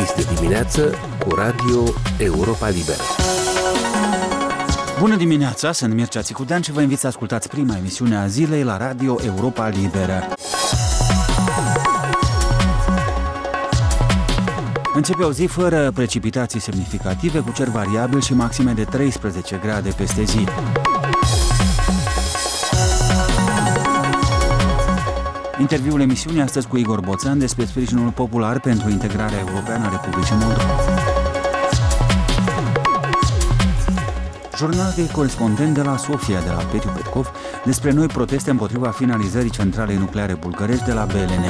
Este dimineață cu Radio Europa Liberă. Bună dimineața, sunt Mircea Țicudean și vă invit să ascultați prima emisiune a zilei la Radio Europa Liberă. Începe o zi fără precipitații semnificative, cu cer variabil și maxime de 13 grade peste zi. Interviul emisiunii astăzi cu Igor Boțan despre sprijinul popular pentru integrarea europeană a Republicii Moldova. Jurnal de corespondent de la Sofia, de la Petiu Petkov, despre noi proteste împotriva finalizării centralei nucleare bulgărești de la BLN.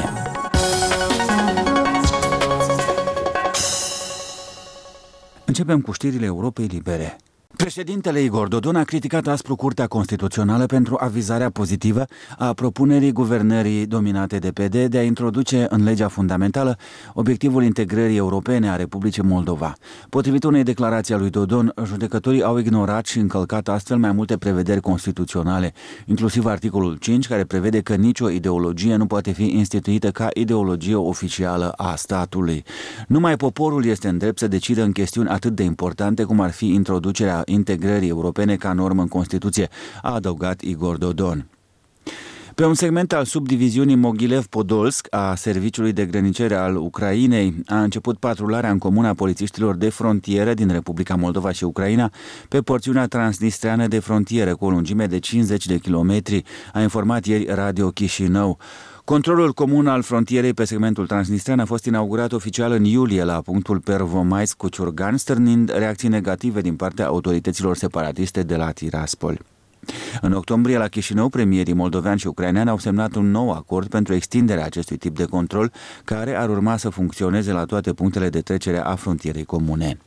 Începem cu știrile Europei Libere. Președintele Igor Dodon a criticat aspru Curtea Constituțională pentru avizarea pozitivă a propunerii guvernării dominate de PD de a introduce în legea fundamentală obiectivul integrării europene a Republicii Moldova. Potrivit unei declarații a lui Dodon, judecătorii au ignorat și încălcat astfel mai multe prevederi constituționale, inclusiv articolul 5, care prevede că nicio ideologie nu poate fi instituită ca ideologie oficială a statului. Numai poporul este în drept să decidă în chestiuni atât de importante cum ar fi introducerea integrării europene ca normă în Constituție, a adăugat Igor Dodon. Pe un segment al subdiviziunii Mogilev-Podolsk a Serviciului de Grănicere al Ucrainei a început patrularea în comun a polițiștilor de frontieră din Republica Moldova și Ucraina pe porțiunea transnistreană de frontieră cu o lungime de 50 de kilometri, a informat ieri Radio Chișinău. Controlul comun al frontierei pe segmentul transnistrean a fost inaugurat oficial în iulie la punctul Pervomaisk cu Ciurgan, stârnind reacții negative din partea autorităților separatiste de la Tiraspol. În octombrie, la Chișinău, premierii moldoveani și ucraineani au semnat un nou acord pentru extinderea acestui tip de control, care ar urma să funcționeze la toate punctele de trecere a frontierei comune.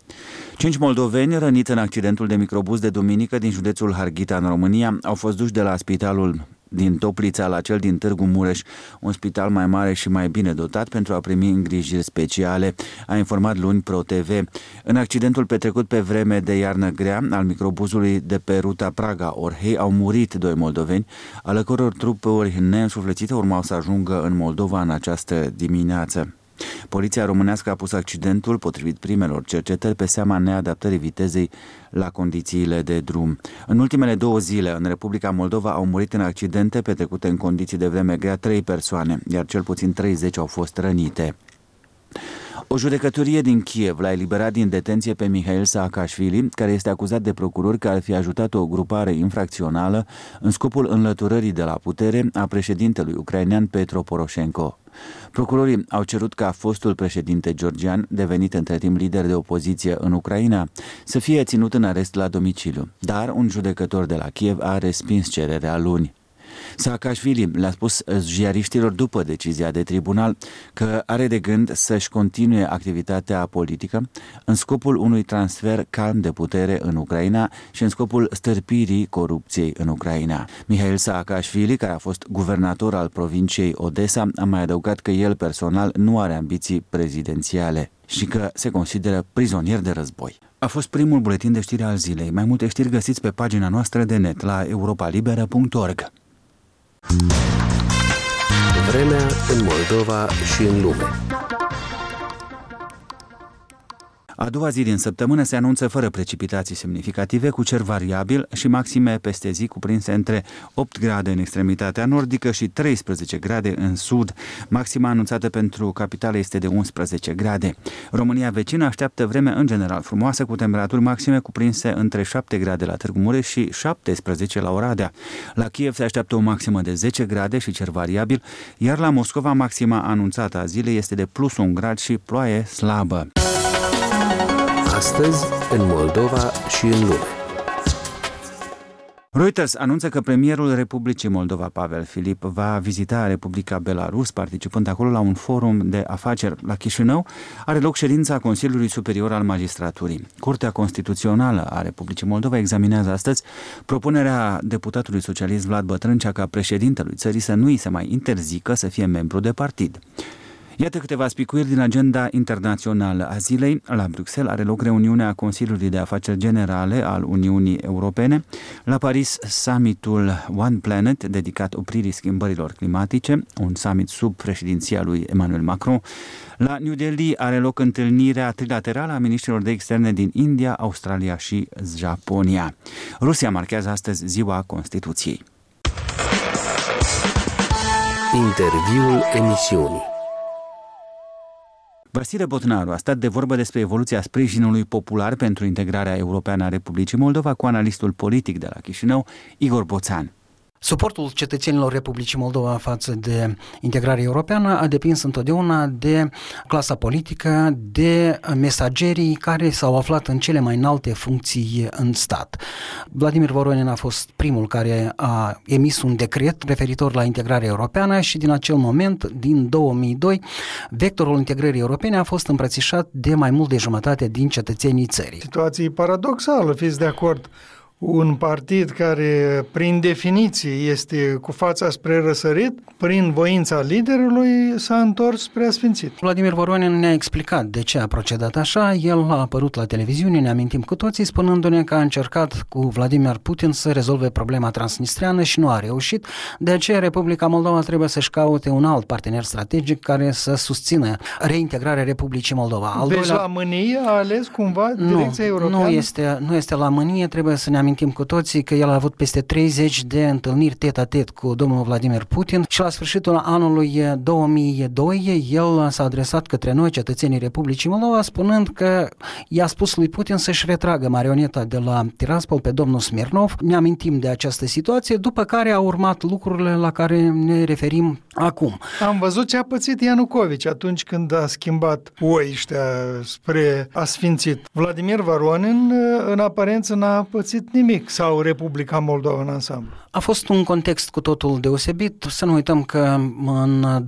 5 moldoveni răniți în accidentul de microbuz de duminică din județul Harghita în România au fost duși de la spitalul din Toplița la cel din Târgu Mureș, un spital mai mare și mai bine dotat pentru a primi îngrijiri speciale, a informat luni ProTV. În accidentul petrecut pe vreme de iarnă grea al microbuzului de pe ruta Praga-Orhei au murit 2 moldoveni, ale căror trupuri neînsuflețite urmau să ajungă în Moldova în această dimineață. Poliția românească a pus accidentul, potrivit primelor cercetări, pe seama neadaptării vitezei la condițiile de drum. În ultimele 2 zile, în Republica Moldova au murit în accidente petrecute în condiții de vreme grea 3 persoane, iar cel puțin 30 au fost rănite. O judecătorie din Kiev l-a eliberat din detenție pe Mihail Saakashvili, care este acuzat de procurori că ar fi ajutat o grupare infracțională în scopul înlăturării de la putere a președintelui ucrainean Petro Poroșenko. Procurorii au cerut ca fostul președinte georgian, devenit între timp lider de opoziție în Ucraina, să fie ținut în arest la domiciliu, dar un judecător de la Kiev a respins cererea luni. Saakashvili le-a spus ziariștilor după decizia de tribunal că are de gând să-și continue activitatea politică în scopul unui transfer calm de putere în Ucraina și în scopul stârpirii corupției în Ucraina. Mihail Saakashvili, care a fost guvernator al provinciei Odessa, a mai adăugat că el personal nu are ambiții prezidențiale și că se consideră prizonier de război. A fost primul buletin de știri al zilei. Mai multe știri găsiți pe pagina noastră de net la europalibera.org. Vremea în Moldova și în lume. A doua zi din săptămână se anunță fără precipitații semnificative, cu cer variabil și maxime peste zi cuprinse între 8 grade în extremitatea nordică și 13 grade în sud. Maxima anunțată pentru capitală este de 11 grade. România vecină așteaptă vreme în general frumoasă, cu temperaturi maxime cuprinse între 7 grade la Târgu Mureș și 17 la Oradea. La Kiev se așteaptă o maximă de 10 grade și cer variabil, iar la Moscova maxima anunțată a zilei este de plus 1 grad și ploaie slabă. Astăzi, în Moldova și în lume. Reuters anunță că premierul Republicii Moldova, Pavel Filip, va vizita Republica Belarus, participând acolo la un forum de afaceri. La Chișinău are loc ședința Consiliului Superior al Magistraturii. Curtea Constituțională a Republicii Moldova examinează astăzi propunerea deputatului socialist Vlad Bătrâncea ca președintelui țării să nu îi se mai interzică să fie membru de partid. Iată câteva spicuiri din agenda internațională a zilei. La Bruxelles are loc reuniunea Consiliului de Afaceri Generale al Uniunii Europene. La Paris, summitul One Planet, dedicat opririi schimbărilor climatice, un summit sub președinția lui Emmanuel Macron. La New Delhi are loc întâlnirea trilaterală a miniștrilor de externe din India, Australia și Japonia. Rusia marchează astăzi Ziua Constituției. Interviul emisiunii. Vasile Botnaru a stat de vorbă despre evoluția sprijinului popular pentru integrarea europeană a Republicii Moldova cu analistul politic de la Chișinău, Igor Boțan. Suportul cetățenilor Republicii Moldova față de integrarea europeană a depins întotdeauna de clasa politică, de mesagerii care s-au aflat în cele mai înalte funcții în stat. Vladimir Voronin a fost primul care a emis un decret referitor la integrarea europeană și din acel moment, din 2002, vectorul integrării europene a fost îmbrățișat de mai mult de jumătate din cetățenii țării. Situație paradoxală, fiți de acord? Un partid care, prin definiție, este cu fața spre răsărit, prin voința liderului, s-a întors spre asfințit. Vladimir Voronin ne-a explicat de ce a procedat așa. El a apărut la televiziune, ne amintim cu toții, spunându-ne că a încercat cu Vladimir Putin să rezolve problema transnistreană și nu a reușit. De aceea, Republica Moldova trebuie să-și caute un alt partener strategic care să susțină reintegrarea Republicii Moldova. Deci la mânie a ales cumva direcția europeană? Nu este la mânie, trebuie să ne amintim cu toții că el a avut peste 30 de întâlniri tet-a-tet cu domnul Vladimir Putin și la sfârșitul anului 2002 el s-a adresat către noi, cetățenii Republicii Moldova, spunând că i-a spus lui Putin să-și retragă marioneta de la Tiraspol pe domnul Smirnov. Ne amintim de această situație, după care au urmat lucrurile la care ne referim acum. Am văzut ce a pățit Ianucovici atunci când a schimbat oiștea spre asfințit. Vladimir Voronin, în aparență, n-a pățit nimic, sau Republica Moldova în ansamblu? A fost un context cu totul deosebit. Să nu uităm că în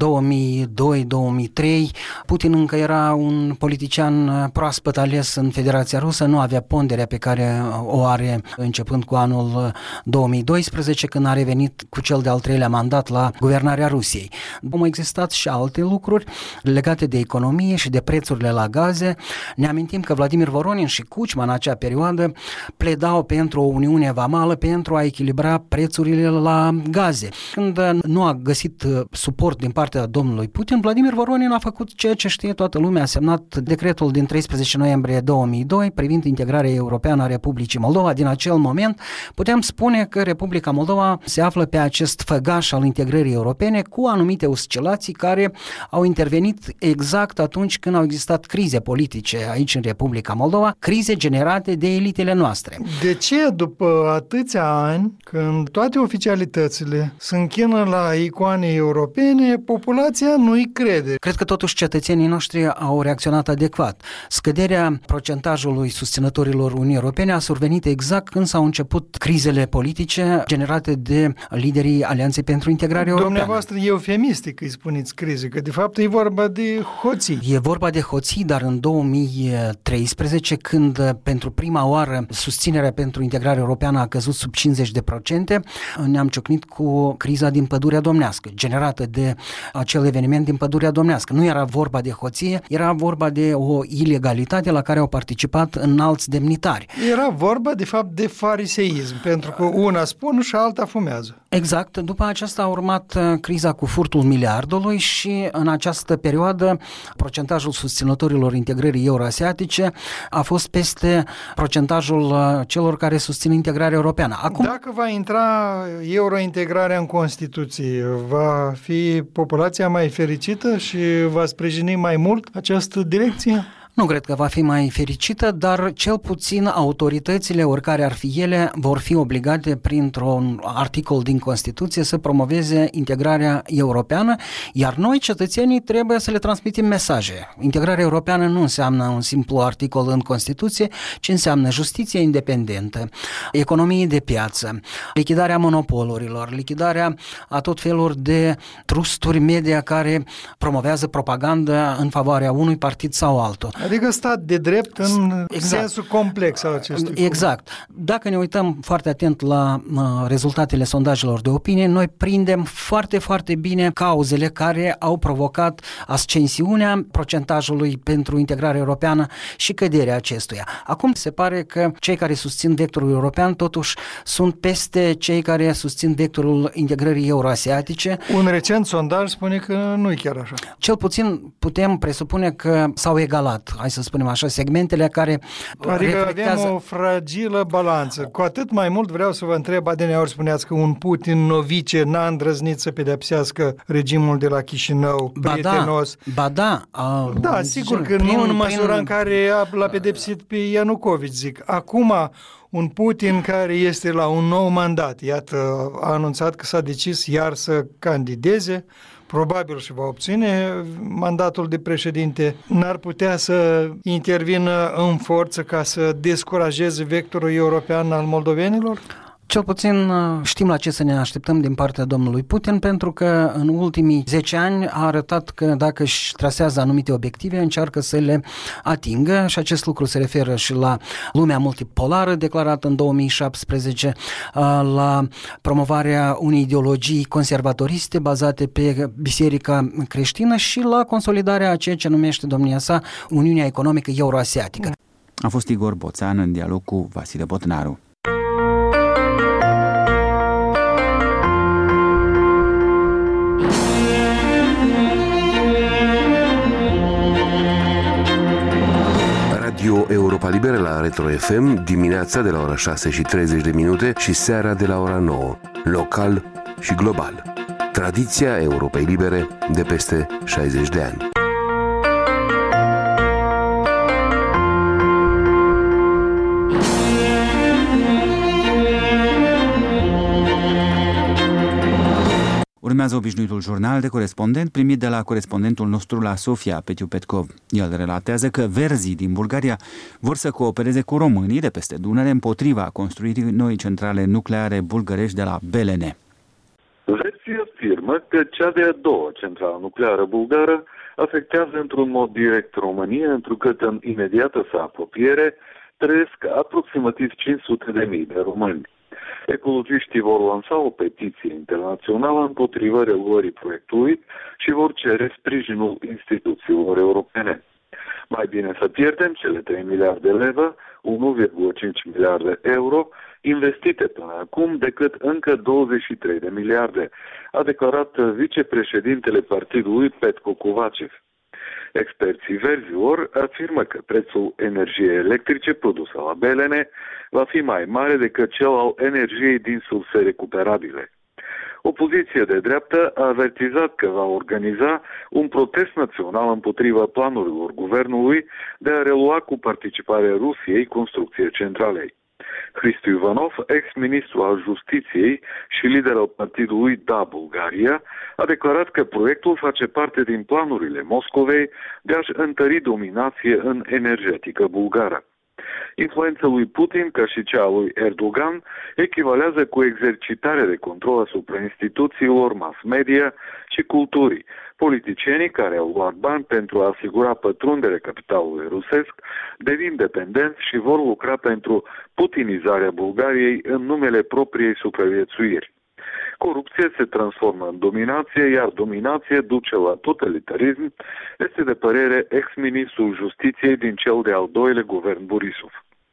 2002-2003 Putin încă era un politician proaspăt ales în Federația Rusă, nu avea ponderea pe care o are începând cu anul 2012, când a revenit cu cel de-al treilea mandat la guvernarea Rusiei. Au existat și alte lucruri legate de economie și de prețurile la gaze. Ne amintim că Vladimir Voronin și Kuchma în acea perioadă pledau pentru o uniune vamală pentru a echilibra prețurile la gaze. Când nu a găsit suport din partea domnului Putin, Vladimir Voronin a făcut ceea ce știe toată lumea, a semnat decretul din 13 noiembrie 2002 privind integrarea europeană a Republicii Moldova. Din acel moment putem spune că Republica Moldova se află pe acest făgaș al integrării europene cu anumite oscilații care au intervenit exact atunci când au existat crize politice aici în Republica Moldova, crize generate de elitele noastre. De ce după atâția ani, când toate oficialitățile se închină la icoane europene, populația nu-i crede? Cred că totuși cetățenii noștri au reacționat adecvat. Scăderea procentajului susținătorilor Uniunii Europene a survenit exact când s-au început crizele politice generate de liderii Alianței pentru Integrare Europeană. Dumneavoastră eufemistic îi spuneți crize, că de fapt e vorba de hoții. E vorba de hoții, dar în 2013, când pentru prima oară susținerea pentru integrare europeană a căzut sub 50%, ne-am ciocnit cu criza din Pădurea Domnească, generată de acel eveniment din Pădurea Domnească. Nu era vorba de hoție, era vorba de o ilegalitate la care au participat înalți demnitari. Era vorba, de fapt, de fariseism, pentru că una spun și alta fumează. Exact. După aceasta a urmat criza cu furtul miliardului și în această perioadă procentajul susținătorilor integrării euroasiatice a fost peste procentajul celor care susțin integrarea europeană. Acum, dacă va intra eurointegrarea în Constituție, va fi populația mai fericită și va sprijini mai mult această direcție? Nu cred că va fi mai fericită, dar cel puțin autoritățile, oricare ar fi ele, vor fi obligate printr-un articol din Constituție să promoveze integrarea europeană, iar noi, cetățenii, trebuie să le transmitem mesaje. Integrarea europeană nu înseamnă un simplu articol în Constituție, ci înseamnă justiție independentă, economie de piață, lichidarea monopolurilor, lichidarea a tot felul de trusturi media care promovează propaganda în favoarea unui partid sau altul. Adică stat de drept în sensul complex al acestui Exact. Dacă ne uităm foarte atent la rezultatele sondajelor de opinie, noi prindem foarte, foarte bine cauzele care au provocat ascensiunea procentajului pentru integrarea europeană și căderea acestuia. Acum se pare că cei care susțin vectorul european totuși sunt peste cei care susțin vectorul integrării euroasiatice. Un recent sondaj spune că nu e chiar așa. Cel puțin putem presupune că s-au egalat, hai să spunem așa, segmentele care adică reflectează... avem o fragilă balanță. Cu atât mai mult vreau să vă întreb, adeneaori spuneați că un Putin novice n-a îndrăznit să pedepsească regimul de la Chișinău, prietenos. Da, sigur că nu în măsura în care l-a pedepsit pe Ianucovici, zic. Acum, un Putin care este la un nou mandat, iată, a anunțat că s-a decis iar să candideze, probabil și va obține mandatul de președinte, n-ar putea să intervină în forță ca să descurajeze vectorul european al moldovenilor? Cel puțin știm la ce să ne așteptăm din partea domnului Putin, pentru că în ultimii 10 ani a arătat că dacă își trasează anumite obiective, încearcă să le atingă și acest lucru se referă și la lumea multipolară declarată în 2017, la promovarea unei ideologii conservatoriste bazate pe biserica creștină și la consolidarea a ceea ce numește domnia sa Uniunea Economică Euroasiatică. A fost Igor Boțan în dialog cu Vasile Botnaru. Radio Europa Liberă la Retro FM, dimineața de la ora 6:30 și seara de la ora 9, local și global. Tradiția Europei Libere de peste 60 de ani. Urmează obișnuitul jurnal de corespondent primit de la corespondentul nostru la Sofia, Petiu Petkov. El relatează că verzii din Bulgaria vor să coopereze cu românii de peste Dunăre împotriva construirii noii centrale nucleare bulgărești de la Belene. Verzii afirmă că cea de-a doua centrală nucleară bulgară afectează într-un mod direct România, întrucât în imediată sa apropiere trăiesc aproximativ 500.000 de români. Ecologiștii vor lansa o petiție internațională împotriva reluării proiectului și vor cere sprijinul instituțiilor europene. Mai bine să pierdem cele 3 miliarde leve, 1,5 miliarde euro investite până acum decât încă 23 de miliarde, a declarat vicepreședintele partidului Petko Kovacev. Experții verzilor afirmă că prețul energiei electrice produse la Belene va fi mai mare decât cel al energiei din surse recuperabile. Opoziția de dreaptă a avertizat că va organiza un protest național împotriva planurilor guvernului de a relua cu participarea Rusiei construcția centralei. Hristu Ivanov, ex-ministru al Justiției și lider al partidului Da Bulgaria, a declarat că proiectul face parte din planurile Moscovei de a-și întări dominație în energetică bulgară. Influența lui Putin, ca și cea a lui Erdogan, echivalează cu exercitarea de control asupra instituțiilor, mass media și culturii. Politicienii care au luat bani pentru a asigura pătrunderea capitalului rusesc devin dependenți și vor lucra pentru putinizarea Bulgariei în numele propriei supraviețuiri. Corupția se transformă în dominație, iar dominație duce la totalitarism, este de părere ex-ministrul Justiției din cel de-al doilea guvern Borisov.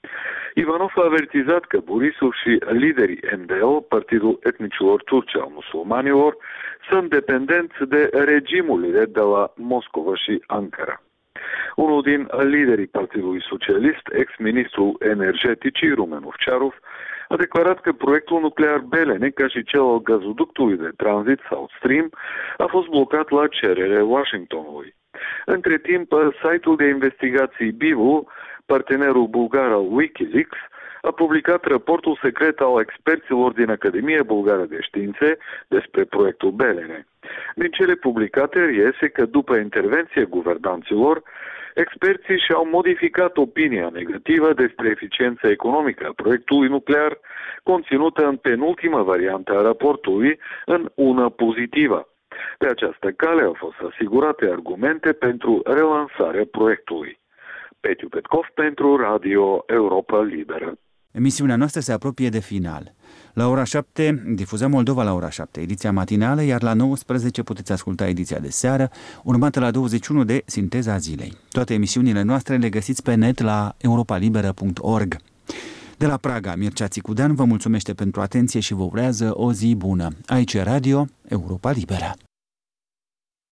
Ivanov a avertizat că Borisov și liderii MDL, Partidul Etnicilor Turci al Musulmanilor, sunt dependenți de regimurile de la Moscova și Ankara. Unul din liderii Partidului Socialist, ex-ministrul energeticii Rumen Ovciarov, a declarat că proiectul nuclear Belene, ca și cel al gazoductului de tranzit South Stream, a fost blocat la cerere Washingtonului. Între timp, site-ul de investigații Bivu, partenerul bulgar al Wikileaks, a publicat raportul secret al experților din Academia Bulgară de Științe despre proiectul Belene. Din cele publicate reiese că după intervenție guvernanților, experții și-au modificat opinia negativă despre eficiența economică a proiectului nuclear, conținută în penultima variantă a raportului, în una pozitivă. Pe această cale au fost asigurate argumente pentru relansarea proiectului. Petiu Petkov pentru Radio Europa Liberă. Emisiunea noastră se apropie de final. La ora 7 difuzăm Moldova la ora 7, ediția matinală, iar la 19 puteți asculta ediția de seară, urmată la 21 de Sinteza Zilei. Toate emisiunile noastre le găsiți pe net la europalibera.org. De la Praga, Mircea Țicudean vă mulțumește pentru atenție și vă urează o zi bună. Aici Radio Europa Liberă.